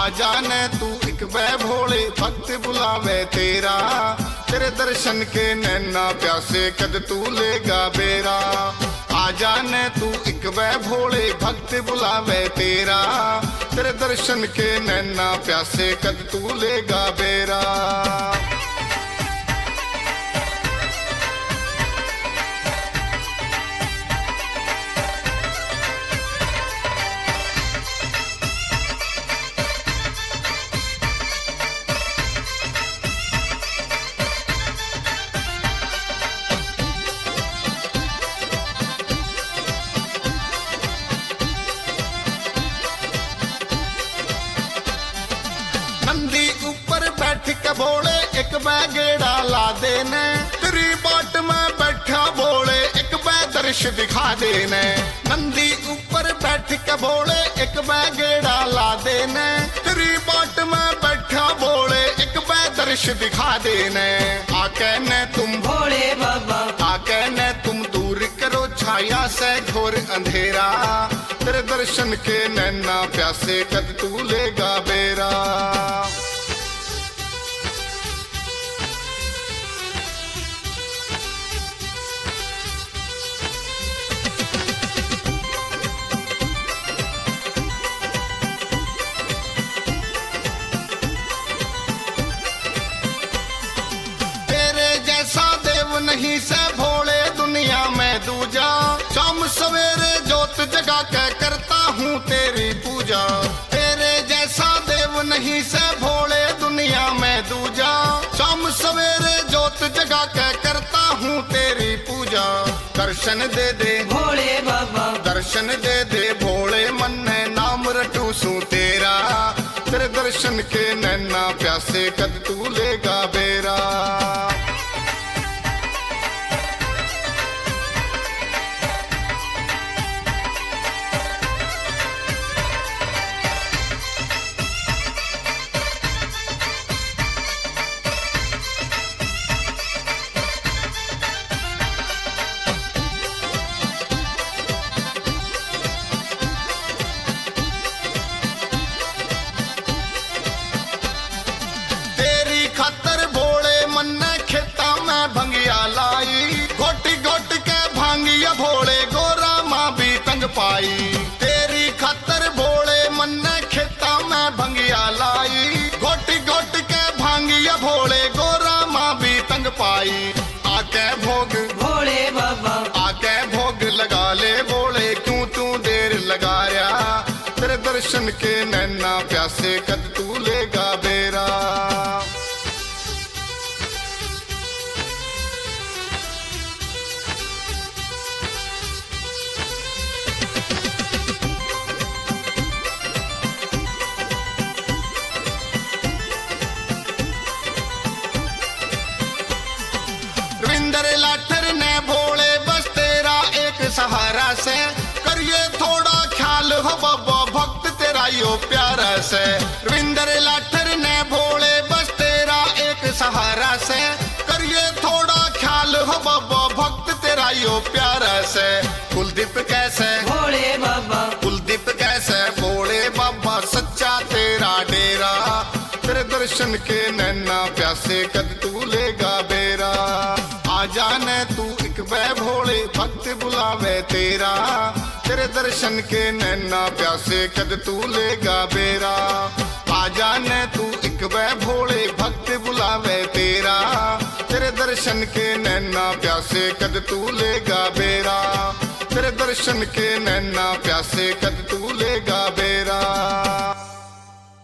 आ जाने तू एक बै भोले भक्त बुलावे तेरा, तेरे दर्शन के नैना प्यासे कद तू लेगा बेरा। आ जाने तू एक बै भोले भक्त बुलावे तेरा, तेरे दर्शन के नैना प्यासे कद तू लेगा बेरा। नंदी ऊपर बैठ के भोले एक बै गेड़ा ला देने, तेरी बाट में बैठा भोले एक बै दर्श दिखा देने। नंदी ऊपर बैठ के भोले एक बै गेड़ा ला देने, तेरी बाट में बैठा भोले एक बै दर्श दिखा देने। आके न तुम भोले बाबा, आके न तुम दूर करो छाया से घोर अंधेरा, तेरे दर्शन के नैना प्यासे कद तू लेगा बेरा। नहीं से भोले दुनिया में दूजा, शाम सवेरे जोत जगा के करता हूँ तेरी पूजा। तेरे जैसा देव नहीं से भोले दुनिया में दूजा, शाम सवेरे जोत जगा के करता हूँ तेरी पूजा। दर्शन दे दे भोले बाबा, दर्शन दे दे भोले मन ने नाम रटू सू तेरा, तेरे दर्शन के नैना प्यासे कद तू लेगा बेरा। खातर भोले मन ने खेता में भंगिया लाई, घोटी घोट के भांगिया भोले गोरा माँ भी तंग पाई। तेरी खातर भोले मन ने खेता में भंगिया लाई, घोटी घोट के भांगिया भोले गोरा माँ भी तंग पाई। आके भोग भोले बाबा, आके भोग लगा ले भोले क्यों तू देर लगा रहा, तेरे दर्शन के नैना प्यासे कद तू लेगा बेरा। लाठर ने भोले बस तेरा एक सहारा से, करिए थोड़ा ख्याल हो बाबा भक्त तेरा यो प्यारा से। रविंदर लाठर ने भोले बस तेरा एक सहारा से, करिए थोड़ा ख्याल हो बाबा भक्त तेरा यो प्यारा से। कुलदीप कैसे भोले बाबा, कुलदीप कैसे भोले बाबा सच्चा तेरा डेरा, तेरे दर्शन के नैना प्यासे कद तू लेगा बेरा। आ जाने तू एक बै भोले भक्त बुलावे तेरा, तेरे दर्शन के नैना प्यासे कद तू लेगा बेरा। आ जाने तू एक बै भोले भक्त बुलावे तेरा, तेरे दर्शन के नैना प्यासे कद तू लेगा बेरा, तेरे दर्शन के नैना प्यासे कद तू लेगा बेरा।